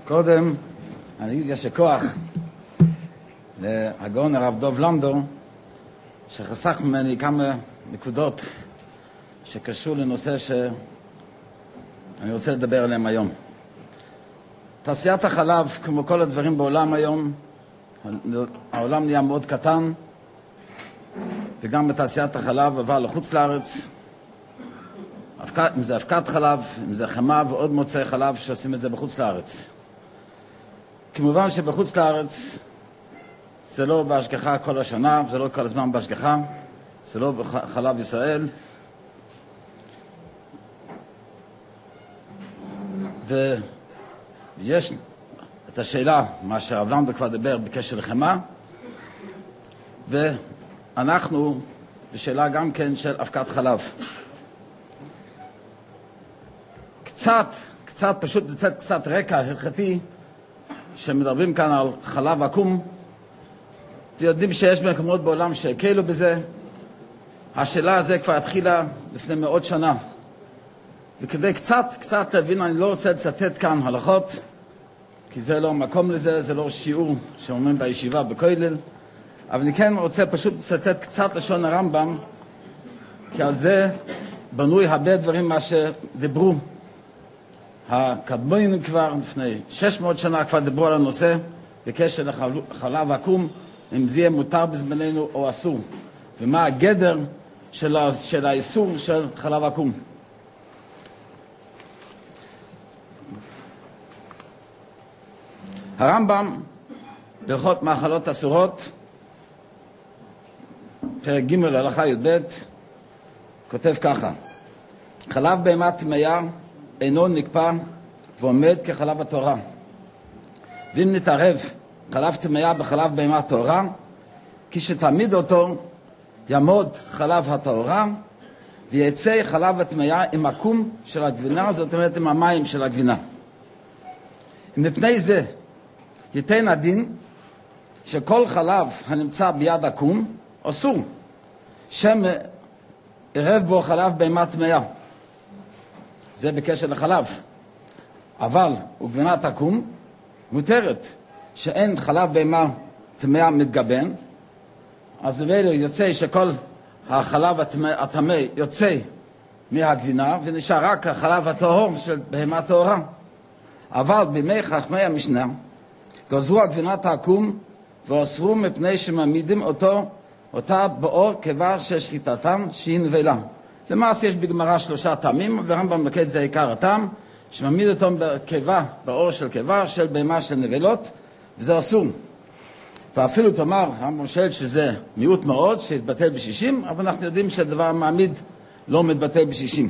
קודם אני אגיד יישר כוח להגאון הרב דב לנדו שחסך ממני כמה נקודות שקשור לנושא שאני רוצה לדבר עליהם היום. תעשיית החלב, כמו כל הדברים בעולם היום, העולם נהיה מאוד קטן, וגם בתעשיית החלב עבר לחוץ לארץ, אם זה אבקת חלב, אם זה חמה ועוד מוצאי חלב שעושים את זה בחוץ לארץ. כמובן שבחוץ לארץ זה לא בהשגחה כל השנה, זה לא כל הזמן בהשגחה, זה לא בחלב ישראל. ויש את השאלה, מה שהרב לנדו כבר דיבר בקשר לחמה, ואנחנו בשאלה גם כן של אבקת חלב. פשוט לצאת קצת רקע הלכתי, שמדברים כאן על חלב עקום, ויודעים שיש מקומות בעולם שהקלו בזה. השאלה הזו כבר התחילה לפני מאות שנה. וכדי קצת להבין, אני לא רוצה לצטט כאן הלכות, כי זה לא מקום לזה, זה לא שיעור שאומרים בישיבה בכולל, אבל אני כן רוצה פשוט לצטט קצת לשון הרמב"ם, כי על זה בנוי הרבה דברים מה שדיברו. הקדמונים כבר לפני 600 שנה כבר דיברו על הנושא בקשר לחלב עקום, אם זה יהיה מותר בזמננו או אסור, ומה הגדר של האיסור של חלב עקום. הרמב"ם בהלכות מאכלות אסורות, פרק ג' הלכה י"ב, כותב ככה: חלב בהמה טמאה אינו נקפא ועומד כחלב התורה, ואם נתערב חלב טמאה בחלב בהמה טהורה, כשתעמיד אותו יעמוד חלב הטהורה ויצא חלב הטמאה עם עקום של הגבינה, זאת אומרת עם המים של הגבינה. מפני זה ייתן הדין שכל חלב הנמצא ביד עקום אסור, שם ערב בו חלב בהמה טמאה. זה בקשר לחלב. אבל וגבינת עקום מותרת, שאין חלב בהמה טמאה מתגבן, אז בבילו יוצא שכל החלב הטמא יוצא מהגבינה ונשאר רק החלב הטהור של בהמה טהורה. אבל בימי חכמי המשנה גזרו הגבינת העקום ואסרו מפני שמעמידים אותה באור קיבה של שחיטתם שהיא נבלה. למעשה יש בגמרא 3 טעמים, והרמב"ם מקד זה עיקר הטעם, שמעמיד אותם בקיבה, באור של קיבה של בהמה של נבלות, וזה אסור. ואפילו תאמר, הרמב"ם שואל שזה מיעוט מאוד, שהתבטל ב-60, אבל אנחנו יודעים שהדבר מעמיד לא מתבטל ב-60.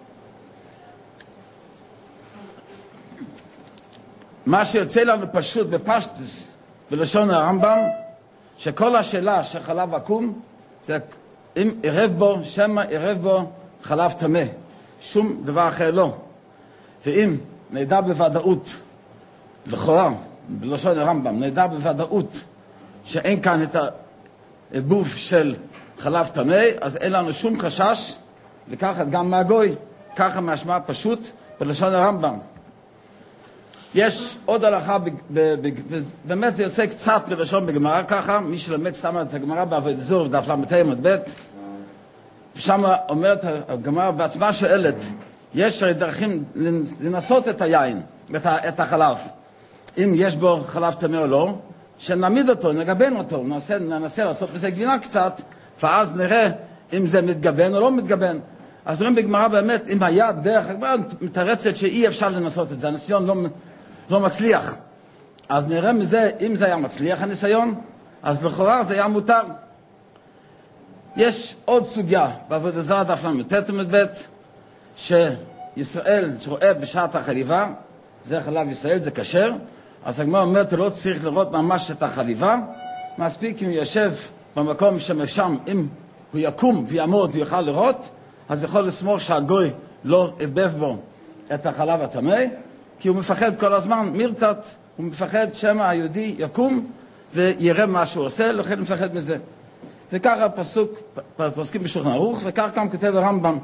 מה שיוצא לנו פשוט בפשטוס, בלשון הרמב"ם, שכל השאלה של חלב עקום, זה אם ערב בו, שמה ערב בו חלב טמא, שום דבר אחר לא. ואם נדע בוודאות, לכאורה, בלשון הרמב"ם, נדע בוודאות שאין כאן את הערבוב של חלב טמא, אז אין לנו שום חשש לקחת גם מהגוי, ככה משמע פשוט בלשון הרמב"ם. יש עוד הלכה, באמת זה יוצא קצת בלשון בגמרא ככה, מי שלמד סתם את הגמרא בעבודת זור, דף ל"ט, ושם אומרת הגמרא בעצמה שואלת, יש דרכים לנסות את היין, את החלב, אם יש בו חלב טמא או לא, שנעמיד אותו, נגבן אותו, ננסה לעשות בזה גבינה קצת, ואז נראה אם זה מתגבן או לא מתגבן. אז רואים בגמרא באמת, אם היה דרך הגמרא מתרצת שאי אפשר לנסות את זה, הניסיון לא מצליח. אז נראה מזה, אם זה היה מצליח הניסיון, אז לכאורה זה היה מותר. יש עוד סוגיה בעבודת זרה דף ל"ט, שישראל שרואה בשעת החליבה, זה חלב ישראל, זה כשר, אז הגמרא אומרת, לא צריך לראות ממש את החליבה, מספיק אם הוא יושב במקום שמשם, אם הוא יקום ויעמוד ויוכל לראות, אז יכול לסמוך שהגוי לא ערבב בו את החלב הטמא, כי הוא מפחד כל הזמן, מירתת, הוא מפחד שמא היהודי יקום ויראה מה שהוא עושה, לכן הוא מפחד מזה. וככה פוסקים בשולחן ערוך, וכך גם כותב הרמב"ם,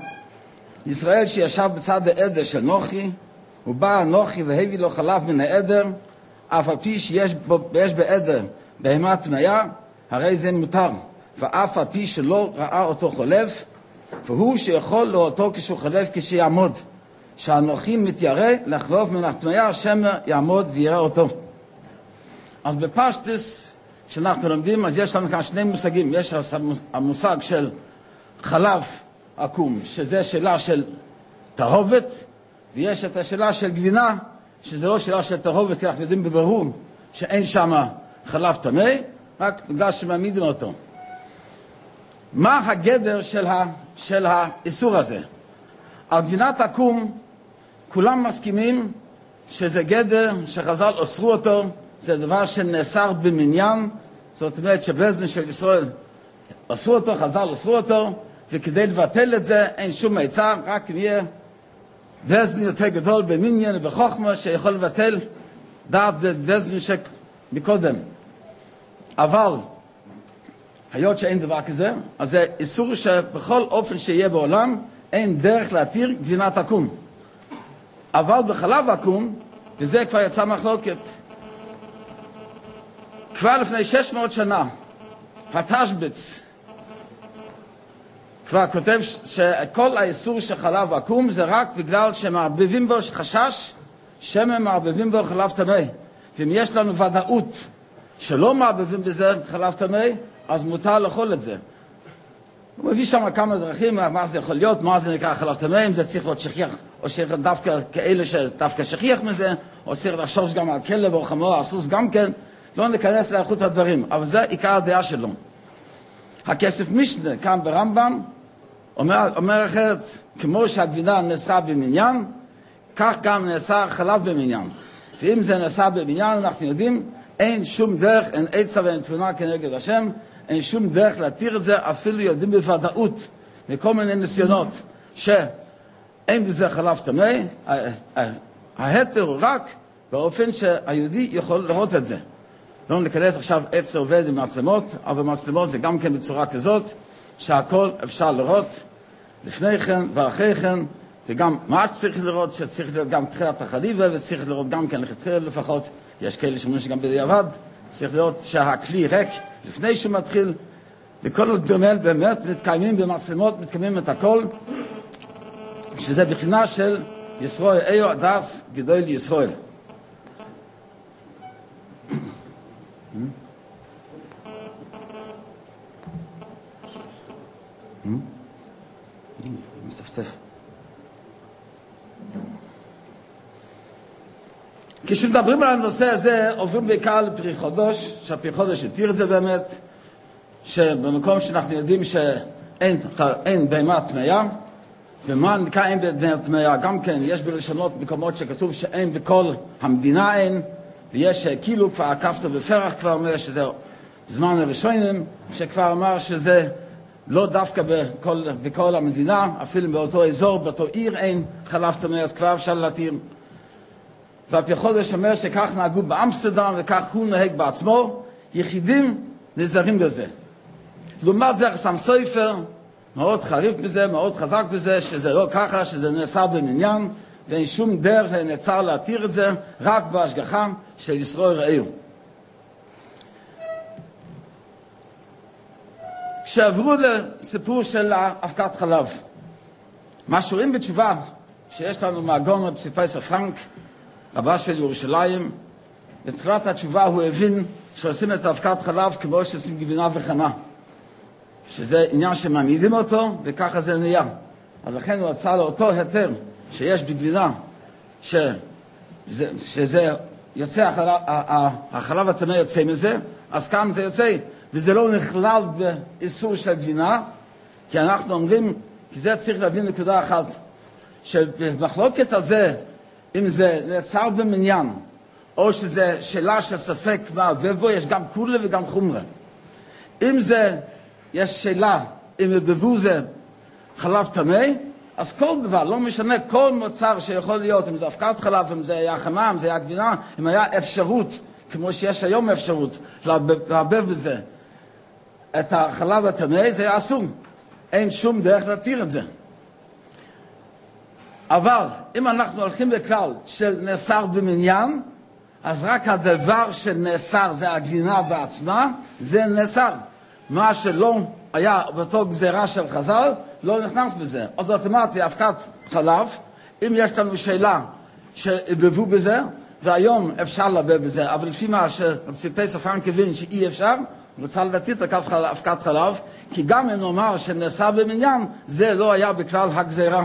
ישראל שישב בצד העדר של נוחי, ובא נוחי והביא לו חלב מן העדר, אף על פי שיש בעדר בהמה טמאה, הרי זה מותר, ואף על פי שלא ראה אותו חולף, והוא שיכול לראותו כשהוא חולף כשיעמוד, שאנוכי מתיירא לחלוף מן הטמאה, שמא יעמוד ויראה אותו. אז בפשטוס שאנחנו לומדים, אז יש לנו כאן שני מושגים. יש המושג של חלב עקום, שזה שאלה של תהובת, ויש את השאלה של גבינה, שזה לא שאלה של תהובת, כי אנחנו יודעים בברור שאין שם חלב טמא, רק בגלל שמעמידים אותו. מה הגדר של האיסור הזה? על גבינת עקום כולם מסכימים שזה גדר שחז"ל אסרו אותו, זה דבר שנאסר במניין, זאת אומרת שבזמן של ישראל אסרו אותו, חז"ל אסרו אותו, וכדי לבטל את זה אין שום עצה, רק אם יהיה בזמן יותר גדול במניין ובחוכמה שיכול לבטל דעת בזמן שמקודם. אבל היות שאין דבר כזה, אז זה איסור שבכל אופן שיהיה בעולם אין דרך להתיר גבינת עקום. אבל בחלב עקום, וזה כבר יצא מחלוקת, כבר לפני 600 שנה, התשבץ כבר כותב שכל האיסור של חלב עקום זה רק בגלל שמערבבים בו חשש שמא מערבבים בו חלב טמא. ואם יש לנו ודאות שלא מערבבים בזה חלב טמא, אז מותר לאכול את זה. הוא מביא שם כמה דרכים, מה זה יכול להיות, מה זה נקרא חלב טמא, אם זה צריך להיות שכיח, או שדווקא כאלה שדווקא שכיח מזה, או צריך לחשוש גם על כלב או חמור, הסוס גם כן, לא ניכנס לאיכות הדברים, אבל זה עיקר הדעה שלו. הכסף משנה כאן ברמב"ם אומר אחרת, כמו שהגבינה נאסרה במניין, כך גם נאסר חלב במניין. ואם זה נאסר במניין, אנחנו יודעים, אין שום דרך, אין עצה ואין תבונה כנגד השם, אין שום דרך להתיר את זה, אפילו יודעים בוודאות, מכל מיני ניסיונות, שאין בזה חלב טמא, ההתר הוא רק באופן שהיהודי יכול לראות את זה. לא ניכנס עכשיו איך זה עובד עם מצלמות, אבל מצלמות זה גם כן בצורה כזאת, שהכל אפשר לראות לפני כן ואחרי כן, וגם מה שצריך לראות, שצריך לראות גם תחילת החליבה, וצריך לראות גם כן לכתחילה לפחות, יש כאלה שאומרים שגם בדיעבד, צריך לראות שהכלי ריק לפני שהוא מתחיל, וכל הדברים באמת מתקיימים במצלמות, מתקיימים את הכל, שזה בחינה של ישראל, איו הדס גדול לישראל. מצפצף. כשמדברים על הנושא הזה, עוברים בעיקר לפרי חודש, שהפרי חודש התיר את זה באמת, שבמקום שאנחנו יודעים שאין בהמה טמאה, ומה נקרא אין בהמה טמאה, גם כן יש בלשונות מקומות שכתוב שאין בכל המדינה אין, ויש כאילו כבר עקפת בפרח כבר אומר שזה זמן הראשונים, שכבר אמר שזה לא דווקא בכל המדינה, אפילו באותו אזור, באותו עיר אין חלב טמא, אז כבר אפשר להתיר. והפרי חודש אומר שכך נהגו באמסטרדם וכך הוא נהג בעצמו, יחידים נזהרים בזה. לעומת זה חסם סופר מאוד חריף בזה, מאוד חזק בזה, שזה לא ככה, שזה נאסר במניין, ואין שום דרך נעצר להתיר את זה, רק בהשגחה של ישראל ראיו. כשעברו לסיפור של אבקת חלב, מה שרואים בתשובה שיש לנו מהגאון רב פסיפייסר פרנק, רבה של ירושלים, בתחילת התשובה הוא הבין שעושים את אבקת חלב כמו שעושים גבינה וחנה, שזה עניין שמעמידים אותו וככה זה נהיה. אז לכן הוא רצה לאותו היתר שיש בגבינה, שזה יוצא, החלב הטמא יוצא מזה, אז כאן זה יוצא, וזה לא נכלל באיסור של גבינה, כי אנחנו אומרים, כי זה צריך להבין נקודה אחת, שבמחלוקת הזה, אם זה נעצר במניין, או שזה שאלה של ספק מערבב בו, יש גם כולה וגם חומרה. אם זה, יש שאלה, אם בבוא זה חלב טמא, אז כל דבר, לא משנה, כל מוצר שיכול להיות, אם זה אבקת חלב, אם זה היה חמה, אם זה היה גבינה, אם היה אפשרות, כמו שיש היום אפשרות, לערבב בזה את החלב הטמא, זה היה אסור. אין שום דרך להתיר את זה. אבל אם אנחנו הולכים לכלל של נאסר במניין, אז רק הדבר שנאסר זה הגבינה בעצמה, זה נאסר. מה שלא היה באותו גזירה של חז"ל, לא נכנס בזה. אז אוטומטי, אבקת חלב, אם יש לנו שאלה שערבבו בזה, והיום אפשר לערבב בזה, אבל לפי מה שרבי פרנק הבין שאי אפשר, הוא רוצה לדעתי את אבקת חלב, כי גם אם נאמר שנאסר במניין, זה לא היה בכלל הגזירה.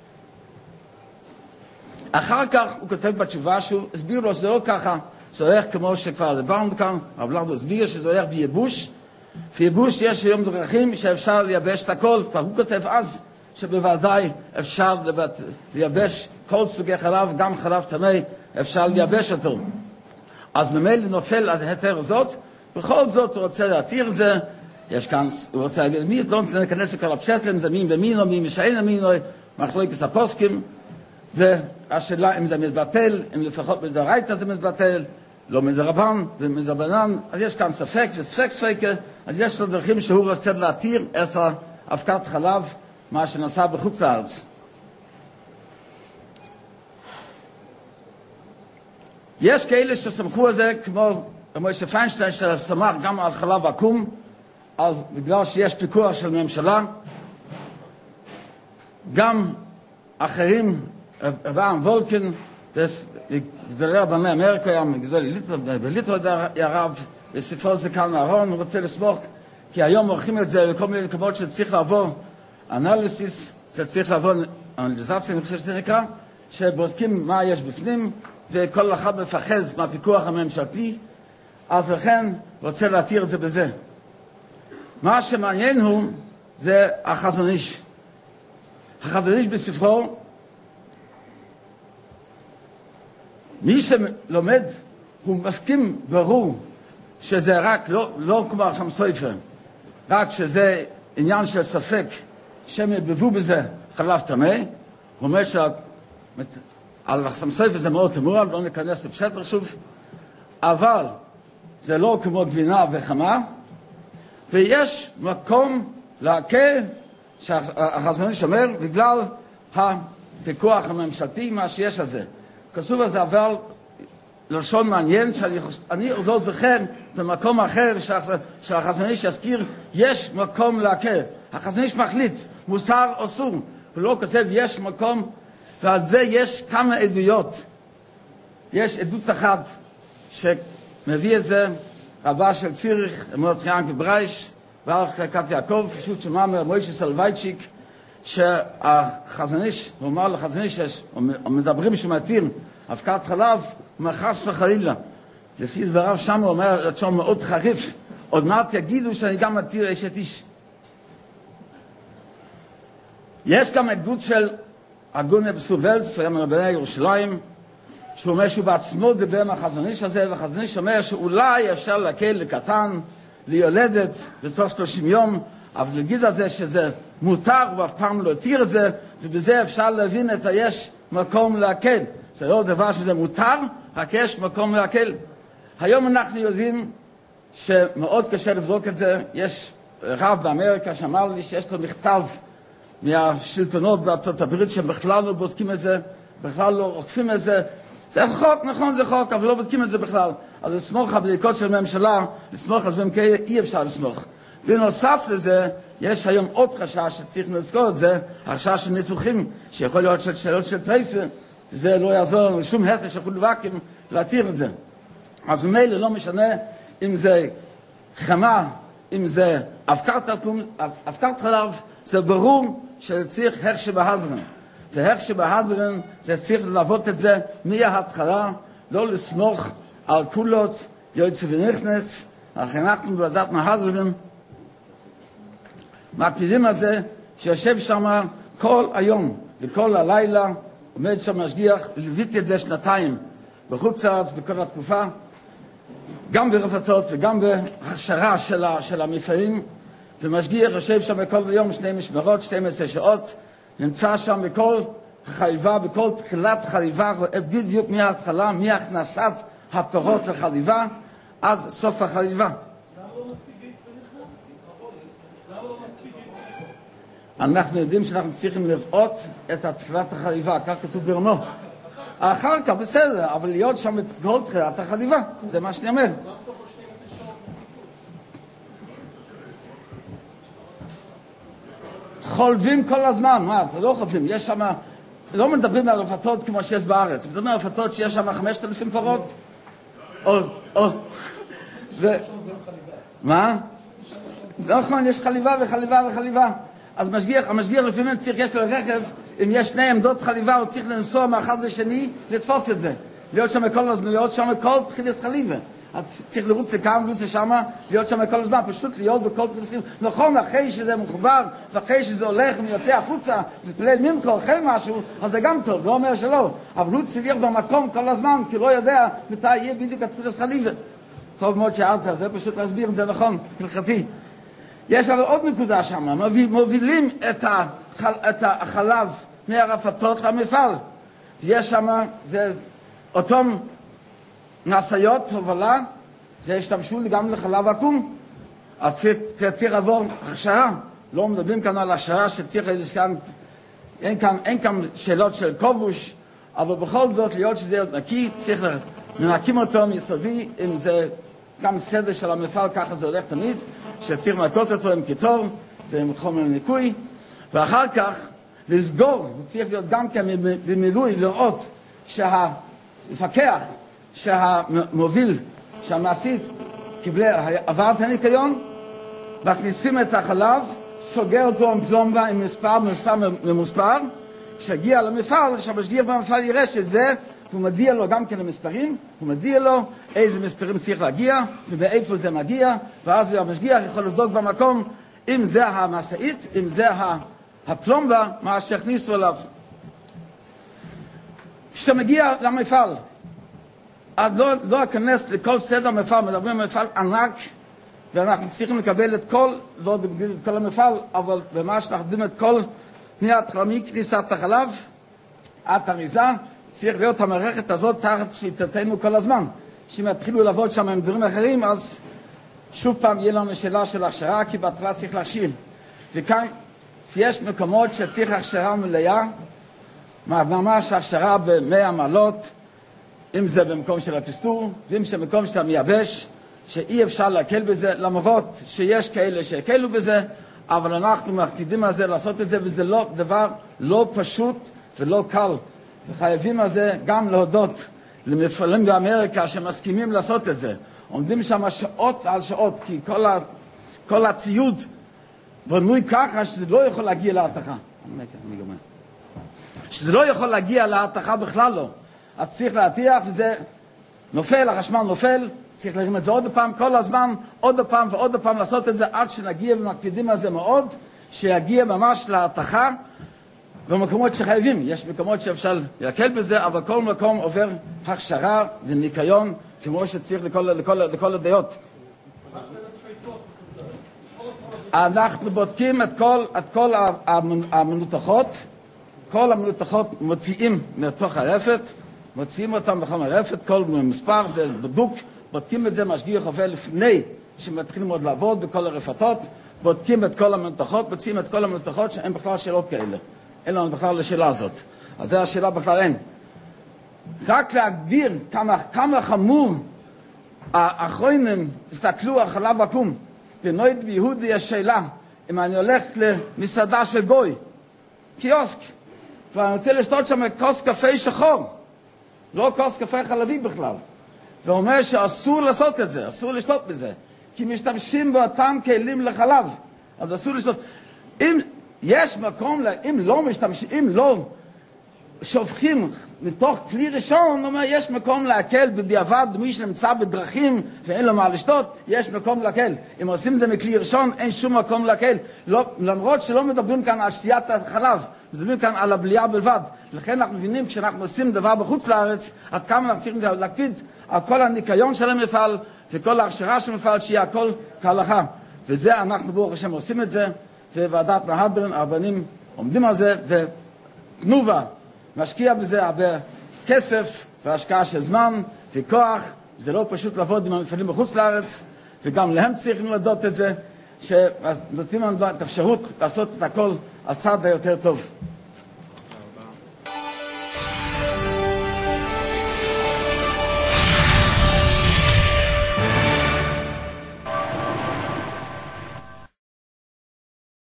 אחר כך הוא כותב בתשובה שהוא הסביר לו שזה לא ככה, זה הולך כמו שכבר דיברנו כאן, אבל לא הסביר שזה הולך בייבוש. בייבוש יש היום דרכים שאפשר לייבש את הכל, כבר הוא כותב אז שבוודאי אפשר לייבש כל סוגי חלב, גם חלב טמא, אפשר לייבש אותו. אז ממילא נופל ההיתר הזאת, בכל זאת הוא רוצה להתיר את זה, יש כאן, הוא רוצה להגיד, מי לא רוצה להיכנס לכל הפשטים, זה מין ומינו, מי משאין המינו, מחלוקת הפוסקים, והשאלה אם זה מתבטל, אם לפחות מדרייתא זה מתבטל, לא מדרבן ומדרבנן, אז יש כאן ספק וספק ספקה, אז יש לו דרכים שהוא רוצה להתיר את אבקת חלב, מה שנעשה בחוץ לארץ. יש כאלה שסמכו על זה, כמו משה פיינשטיין, שסמך גם על חלב עקום, בגלל שיש פיקוח של ממשלה, גם אחרים, אברהם וולקין, גדולי רבני אמריקה, גדולי בליטו הרב, בספרו זה כאן אהרון, הוא רוצה לסמוך, כי היום עורכים את זה לכל מיני מקומות שצריך לעבור אנליסיס, שצריך לעבור אנליזציה, אני חושב שזה נקרא, שבודקים מה יש בפנים, וכל אחד מפחד מהפיקוח הממשלתי, אז לכן רוצה להתיר את זה בזה. מה שמעניין הוא, זה החזון איש. החזון איש בספרו, מי שלומד, הוא מסכים ברור שזה רק, לא כמו החסם סופר, רק שזה עניין של ספק, שהם יבבו בזה חלב טמא, הוא אומר שעל החסם סופר זה מאוד תמוה, לא ניכנס לפשט שוב, אבל זה לא כמו גבינה וחמה, ויש מקום להקל שהחזון איש אומר, בגלל הפיקוח הממשלתי, מה שיש על זה. כתוב על זה אבל לשון מעניין שאני עוד לא זוכר במקום אחר שהחזון איש יזכיר יש מקום להקל. החזון איש מחליט, מוסר אסור, הוא לא כותב יש מקום, ועל זה יש כמה עדויות. יש עדות אחת שמביא את זה, רבה של ציריך, אמרת ינקי ברייש, וערך קט יעקב, פשוט שמע מוישה סלווייצ'יק, שהחזון איש, הוא אמר לחזון איש, מדברים שמתיר אבקת חלב, הוא אומר חס וחלילה. לפי דבריו שם הוא אומר, את שם מאוד חריף, עוד מעט יגידו שאני גם מתיר אשת איש. יש גם עדות של אגונה בסובלץ, היה מרבני ירושלים, שהוא אומר שהוא בעצמו דיבר מהחזון איש הזה, והחזון איש אומר שאולי אפשר להקל לקטן, ליולדת בתוך 30 יום, אבל להגיד על זה שזה מותר, הוא אף פעם לא התיר את זה, ובזה אפשר להבין את היש מקום להקל. זה לא דבר שזה מותר, רק יש מקום להקל. היום אנחנו יודעים שמאוד קשה לבדוק את זה. יש רב באמריקה שאמר לי שיש לו מכתב מהשלטונות בארצות הברית שבכלל לא בודקים את זה, בכלל לא עוקפים את זה. זה חוק, נכון זה חוק, אבל לא בודקים את זה בכלל. אז לסמוך הבדיקות של הממשלה, לסמוך על דברים כאלה, אי אפשר לסמוך. בנוסף לזה, יש היום עוד חשש שצריך לזכור את זה, החשש של ניתוחים, שיכול להיות של שאלות של טרייפה, וזה לא יעזור לנו שום הרצה של חולבקים להתיר את זה. אז ממילא לא משנה אם זה חמה, אם זה אבקת חלב, זה ברור שצריך הרש שבהדרן. והרש שבהדרן זה צריך ללוות את זה מההתחלה, לא לסמוך על כולות, יועץ ונכנס, אך אנחנו בוועדת מהדרן, מקפידים על זה שיושב שם כל היום וכל הלילה, עומד שם משגיח, ליוויתי את זה 2 בחוץ לארץ בכל התקופה, גם ברפתות וגם בהכשרה של המפעלים, ומשגיח יושב שם כל יום 2 משמרות, 12 שעות, נמצא שם בכל חליבה, בכל תחילת חליבה, רואה בדיוק מההתחלה, מהכנסת הפירות לחליבה, עד סוף החליבה. אנחנו יודעים שאנחנו צריכים לראות את תחילת החליבה, כך כתוב ברמו. אחר כך בסדר, אבל להיות שם את כל תחילת החליבה, זה מה שאני אומר. חולבים כל הזמן, מה, אתה לא חולבים, יש שם, לא מדברים על רפתות כמו שיש בארץ, מדברים על רפתות שיש שם 5,000 פרות, מה? נכון, יש חליבה וחליבה וחליבה. אז המשגיח לפעמים צריך, יש לו רכב, אם יש 2 עמדות חליבה, הוא צריך לנסוע מאחד לשני, לתפוס את זה. להיות שם כל הזמן, להיות שם כל תחילת חליבה. אז צריך לרוץ לכאן, לרוץ לשם, להיות שם כל הזמן, פשוט להיות בכל תחילת חליבה. נכון, אחרי שזה מחובר, ואחרי שזה הולך ויוצא החוצה, ותפלל מנחה, אוכל משהו, אז זה גם טוב, לא אומר שלא. אבל הוא צריך במקום כל הזמן, כי לא יודע מתי יהיה בדיוק התחילת חליבה. טוב מאוד שאלת, זה פשוט להסביר את זה נכון, הלכתי. יש אבל עוד נקודה שם, מובילים את החלב מהרפתות למפעל. יש שם, זה אותם נעשיות, הובלה, זה השתמשו גם לחלב עקום. אז צריך לעבור הכשרה. לא מדברים כאן על הכשרה שצריך, אין כאן שאלות של כובוש, אבל בכל זאת, להיות שזה יהיה נקי, צריך לנקים אותו מיסודי, אם זה גם סדר של המפעל, ככה זה הולך תמיד, שצריך לנקות אותו עם קיטור ועם חומר ניקוי, ואחר כך לסגור, צריך להיות גם כן במילוי, לראות שהמפקח, שהמוביל, שהמעשית, עבר את הניקיון, מכניסים את החלב, סוגר אותו עם פלומבה, עם מספר ממוספר, כשהגיע למפעל, שהמשגיח במפעל יראה שזה, הוא מדיע לו גם כן המספרים, הוא מדיע לו איזה מספרים צריך להגיע, ובאיפה זה מגיע, ואז המשגיח יכול לבדוק במקום, אם זה המסעית, אם זה הפלומבה, מה שהכניסו אליו. כשאתה מגיע למפעל, אז לא אכנס לכל סדר מפעל, מדברים על מפעל ענק, ואנחנו צריכים לקבל את כל, לא את כל המפעל, אבל ממש נחדים את כל מההתחלה, מכניסת החלב, עד אריזה, צריך להיות המערכת הזאת תחת שליטתנו כל הזמן. שאם יתחילו לעבוד שם עם דברים אחרים, אז שוב פעם יהיה לנו שאלה של הכשרה, כי בהתחלה צריך להכשיר. וכאן יש מקומות שצריך הכשרה מלאה, ממש הכשרה ב100 מעלות, אם זה במקום של הפסטור, ואם זה במקום של המייבש, שאי אפשר להקל בזה, למרות שיש כאלה שהקלו בזה, אבל אנחנו מקפידים על זה לעשות את זה, וזה לא דבר לא פשוט ולא קל. וחייבים על זה גם להודות למפעלים באמריקה שמסכימים לעשות את זה. עומדים שם שעות על שעות, כי כל הציוד בנוי ככה שזה לא יכול להגיע להתכה. שזה לא יכול להגיע להתכה בכלל לא. אז צריך להטיח וזה נופל, החשמל נופל, צריך להרים את זה עוד פעם, כל הזמן, עוד פעם ועוד פעם לעשות את זה עד שנגיע ומקפידים על זה מאוד, שיגיע ממש להתכה במקומות שחייבים. יש מקומות שאפשר להקל בזה, אבל כל מקום עובר הכשרה וניקיון כמו שצריך לכל הדעות. אנחנו בודקים את כל המנותחות, כל המנותחות מוציאים מתוך הרפת, מוציאים אותם בכל הרפת, כל מספר זה בדוק, בודקים את זה, משגיח עובר לפני שמתחילים עוד לעבוד בכל הרפתות, בודקים את כל המנותחות, מוציאים את כל המנותחות שאין בכלל שאלות כאלה. אין לנו בכלל לשאלה הזאת. אז זו השאלה בכלל אין. רק להגדיר כמה חמור האחרונים הסתכלו על חלב עקום. בנויד ביהודי יש שאלה, אם אני הולך למסעדה של גוי, קיוסק, ואני רוצה לשתות שם כוס קפה שחור, לא כוס קפה חלבי בכלל. ואומר שאסור לעשות את זה, אסור לשתות בזה, כי משתמשים באותם כלים לחלב, אז אסור לשתות. אם יש מקום, אם לא שופכים מתוך כלי ראשון, אומר, יש מקום להקל בדיעבד, מי שנמצא בדרכים ואין לו מה לשתות, יש מקום להקל. אם עושים זה מכלי ראשון, אין שום מקום להקל. לא, למרות שלא מדברים כאן על שתיית החלב, מדברים כאן על הבליעה בלבד. לכן אנחנו מבינים, כשאנחנו עושים דבר בחוץ לארץ, עד כמה אנחנו צריכים להקפיד על כל הניקיון של המפעל, וכל ההכשרה של המפעל, שיהיה הכל כהלכה. וזה אנחנו ברוך השם עושים את זה, וועדת מהדרין, הרבנים עומדים על זה, ותנובה משקיע בזה הרבה כסף והשקעה של זמן וכוח. זה לא פשוט לעבוד עם המפעלים בחוץ לארץ, וגם להם צריכים לדעות את זה, שנותנים לנו את האפשרות לעשות את הכל על צד היותר טוב.